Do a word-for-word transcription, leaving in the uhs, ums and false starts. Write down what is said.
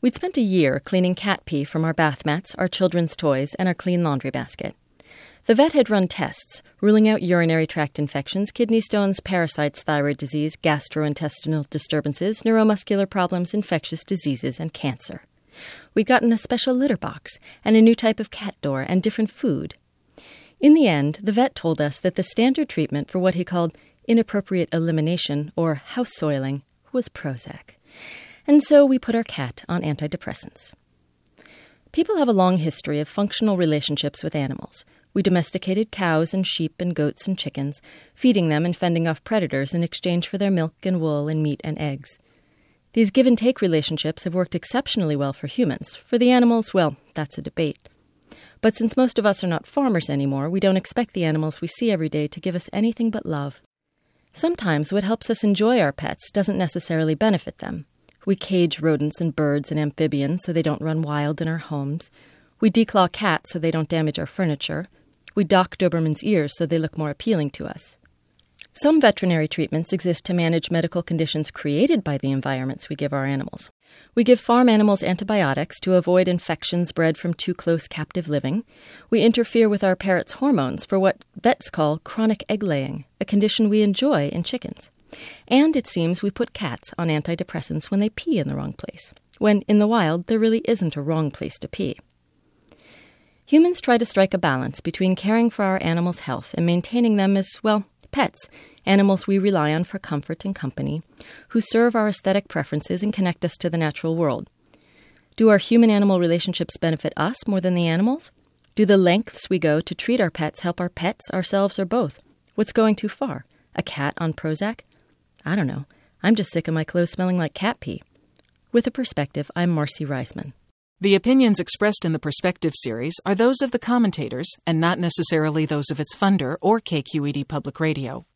We'd spent a year cleaning cat pee from our bath mats, our children's toys, and our clean laundry basket. The vet had run tests, ruling out urinary tract infections, kidney stones, parasites, thyroid disease, gastrointestinal disturbances, neuromuscular problems, infectious diseases, and cancer. We'd gotten a special litter box and a new type of cat door and different food. In the end, the vet told us that the standard treatment for what he called inappropriate elimination, or house soiling, was Prozac. And so we put our cat on antidepressants. People have a long history of functional relationships with animals. We domesticated cows and sheep and goats and chickens, feeding them and fending off predators in exchange for their milk and wool and meat and eggs. These give-and-take relationships have worked exceptionally well for humans. For the animals, well, that's a debate. But since most of us are not farmers anymore, we don't expect the animals we see every day to give us anything but love. Sometimes what helps us enjoy our pets doesn't necessarily benefit them. We cage rodents and birds and amphibians so they don't run wild in our homes. We declaw cats so they don't damage our furniture. We dock Doberman's ears so they look more appealing to us. Some veterinary treatments exist to manage medical conditions created by the environments we give our animals. We give farm animals antibiotics to avoid infections bred from too close captive living. We interfere with our parrots' hormones for what vets call chronic egg laying, a condition we enjoy in chickens. And it seems we put cats on antidepressants when they pee in the wrong place, when in the wild there really isn't a wrong place to pee. Humans try to strike a balance between caring for our animals' health and maintaining them as, well, pets, animals we rely on for comfort and company, who serve our aesthetic preferences and connect us to the natural world. Do our human-animal relationships benefit us more than the animals? Do the lengths we go to treat our pets help our pets, ourselves, or both? What's going too far? A cat on Prozac? I don't know. I'm just sick of my clothes smelling like cat pee. With a Perspective, I'm Marcy Reisman. The opinions expressed in the Perspective series are those of the commentators and not necessarily those of its funder or K Q E D Public Radio.